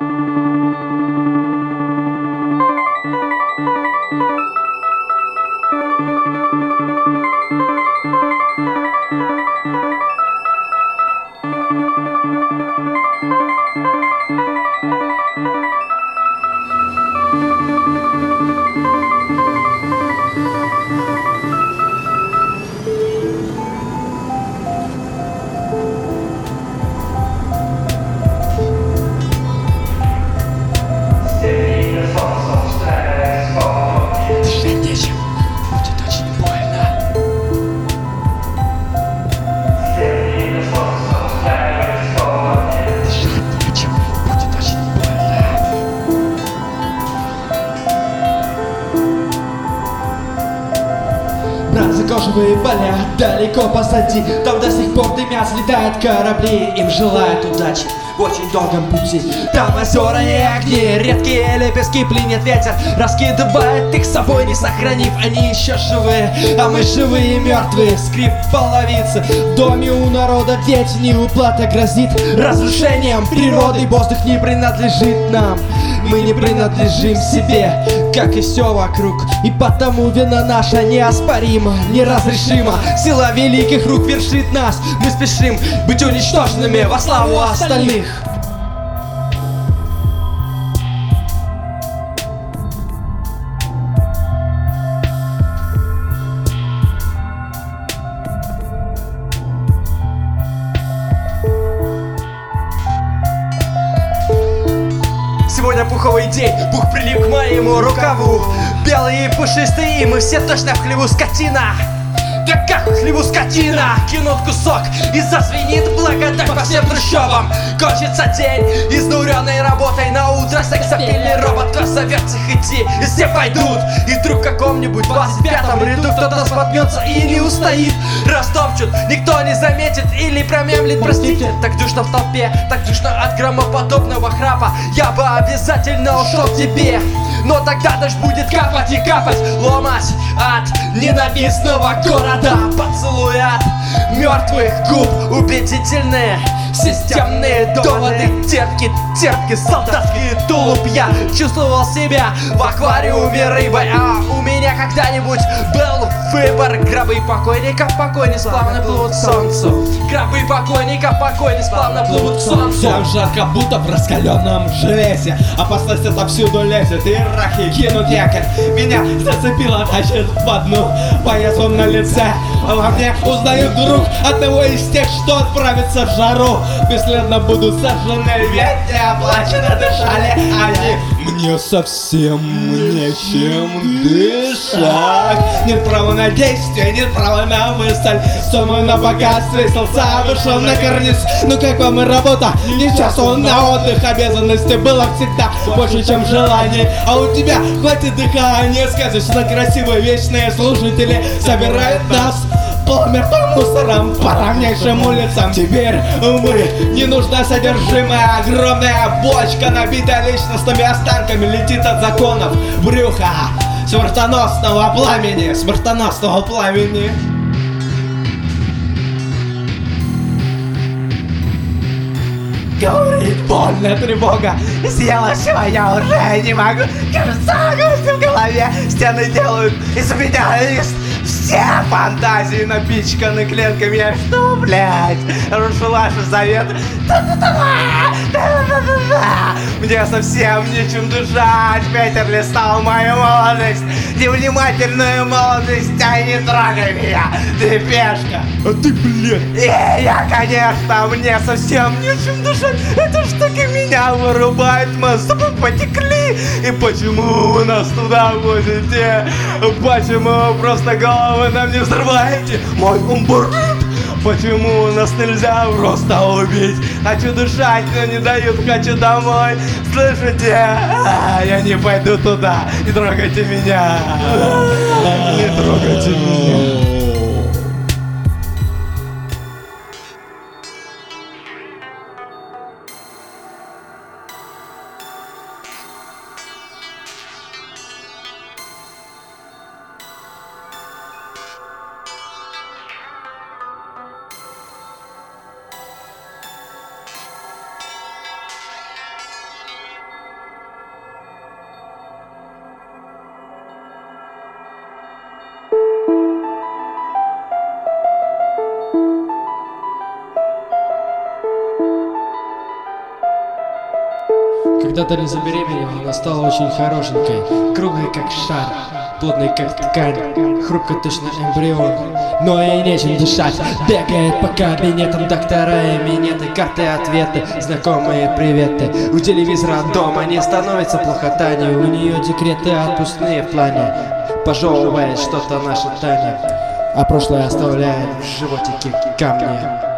Кожевые поля далеко позади, там до сих пор дымятся, летают корабли, им желают удачи в очень долгом пути. Там озера и огни, редкие лепестки пленит ветер, раскидывает их с собой, не сохранив. Они еще живые, а мы живые и мертвые. Скрип половицы в доме у народа, ведь неуплата грозит разрушением природы. Воздух не принадлежит нам, мы не принадлежим себе, как и все вокруг. И потому вина наша неоспорима, неразрешима. Сила великих рук вершит нас. Мы спешим быть уничтоженными во славу остальных. Сегодня пуховый день, пух прилип к моему рукаву. Белые и пушистые, мы все точно в хлеву, скотина. Да как в хлеву, скотина. Кинут кусок и зазвенит благодать по всем трущобам. Кончится день, изнуренной работой. На утро сексапильный робот, кто зовется их идти. И все пойдут, и вдруг в каком-нибудь 25-м ряду кто-то споткнется или устоит. Растопчут, никто не заметит или промямлит: простите. Так душно в толпе, так душно от громоподобного храпа. Я бы обязательно ушел к тебе, но тогда дождь будет капать и капать, ломать от ненавистного города. Поцелуй от мертвых губ, убедительные системные доводы, терпкие солдатские тулупья. Чувствовал себя в аквариуме рыбой, а у меня когда-нибудь был выбор. Гробы покойников покойно славно плывут к солнцу. Гробы покойников покойно славно плывут к солнцу. Всем жарко, будто в раскаленном железе. Опасность отовсюду лезет, и рахи кинут якорь. Меня зацепило, тащит в одну поясу на лице. Во мне узнаю вдруг одного из тех, что отправится в жару. Бесследно будут сожжены, ведь не оплаченно дышали они. Мне совсем нечем дышать. Нет права на действие, нет права на мысль. Сомы на богатстве, солнца вышел на карниз. Ну как вам и работа? Не часу на отдых. Обязанности было всегда больше, чем желаний. А у тебя хватит дыхания. Сказочно красивые вечные служители собирают нас по мертвым мусорам, по равнейшим улицам. Теперь мы не нужна содержимое. Огромная бочка, набитая личностными останками, летит от законов брюха смертоносного пламени. Смертоносного пламени. Говорит больно, тревога съела все, я уже не могу. Кажется, гвозди в голове стены делают из меня лист. Все фантазии напичканы клетками. Я что, блядь, рушу ваши заветы? Мне совсем нечем дышать. Ветер листал мою молодость, невнимательную молодость. А не трогай меня, ты пешка. А ты, блядь. Я, конечно, мне совсем нечем дышать. Эта штука меня вырубает. Мы с тобой потекли. И почему вы нас туда возите? Почему просто головы нам не взрываете? Мой ум бурлит. Почему нас нельзя просто убить? Хочу дышать, но не дают, хочу домой. Слышите? Я не пойду туда. Не трогайте меня. Не трогайте меня. Когда Дарья забеременела, она стала очень хорошенькой, круглой как шар, плотной как ткань, хрупкой точно эмбрион, но ей нечем дышать. Бегает по кабинетам доктора и минеты, карты, ответы, знакомые приветы. У телевизора дома не становится плохо Тане, у нее декреты отпускные в плане. Пожевывает что-то наша Таня, а прошлое оставляет в животике камни.